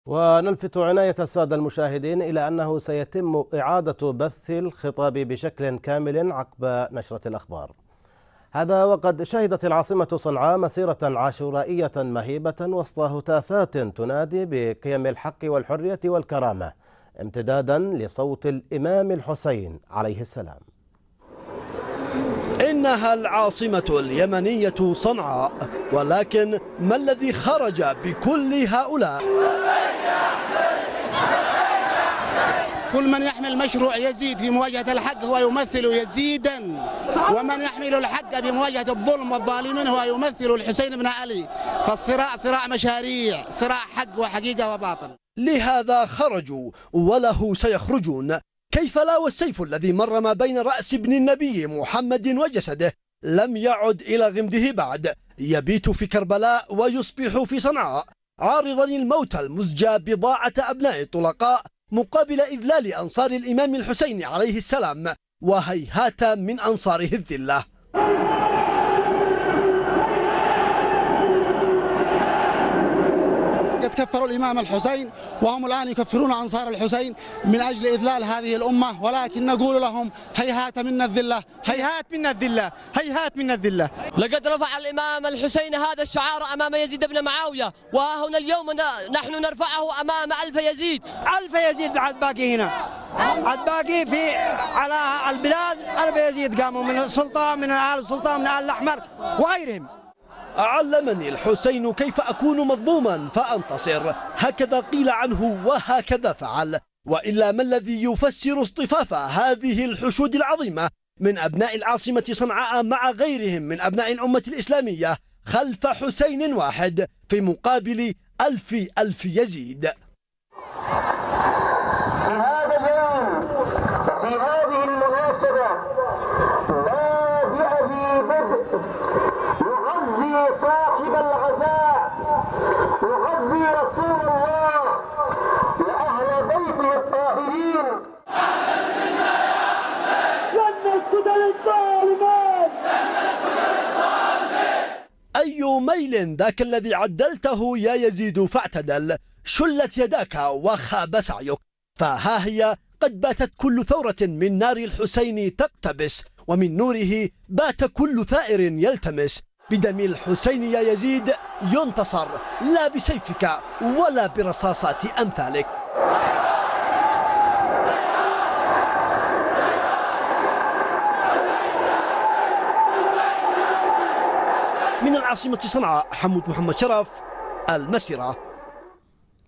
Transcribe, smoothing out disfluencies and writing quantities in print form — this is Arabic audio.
ونلفت عناية السادة المشاهدين إلى أنه سيتم إعادة بث الخطاب بشكل كامل عقب نشرة الأخبار. هذا وقد شهدت العاصمة صنعاء مسيرة عاشورائية مهيبة وسط هتافات تنادي بقيم الحق والحرية والكرامة امتدادا لصوت الإمام الحسين عليه السلام. إنها العاصمة اليمنية صنعاء، ولكن ما الذي خرج بكل هؤلاء؟ كل من يحمل مشروع يزيد في مواجهة الحق هو يمثل يزيدا، ومن يحمل الحق في مواجهة الظلم والظالمين هو يمثل الحسين بن علي. فالصراع صراع مشاريع، صراع حق وحقيقة وباطل. لهذا خرجوا وله سيخرجون. كيف لا والسيف الذي مر ما بين رأس ابن النبي محمد وجسده لم يعد إلى غمده بعد، يبيت في كربلاء ويصبح في صنعاء، عارضا الموت المزجى بضاعة أبناء الطلقاء مقابل إذلال أنصار الإمام الحسين عليه السلام، وهيهات من أنصاره الذلة. قد كفروا الإمام الحسين وهم الآن يكفرون أنصار الحسين من أجل إذلال هذه الأمة، ولكن نقول لهم هيهات منا الذلة، هيهات منا الذلة، هيهات منا الذلة. لقد رفع الإمام الحسين هذا الشعار أمام يزيد بن معاوية، وها هنا اليوم نحن نرفعه أمام ألف يزيد. ألف يزيد بعد باقي هنا، بعد باقي في على البلاد ألف يزيد قاموا من السلطان، من آل السلطان، من آل الأحمر وغيرهم. علمني الحسين كيف أكون مظلوما فأنتصر، هكذا قيل عنه وهكذا فعل. وإلا ما الذي يفسر اصطفاف هذه الحشود العظيمة من أبناء العاصمة صنعاء مع غيرهم من أبناء الأمة الإسلامية خلف حسين واحد في مقابل ألف يزيد؟ في هذا اليوم وفي هذه المناسبة بادئ في بدء يغذي صاحب العزاء، يغذي رسول الله وأهل بيته الطاهرين. لن نسجد للظالمين، أي ميل ذاك الذي عدلته يا يزيد فاعتدل، شلت يداك وخاب سعيك. فها هي قد باتت كل ثورة من نار الحسين تقتبس، ومن نوره بات كل ثائر يلتمس. بدم الحسين يا يزيد ينتصر، لا بسيفك ولا برصاصات أمثالك. من العاصمة صنعاء، حمود محمد شرف، المسيرة.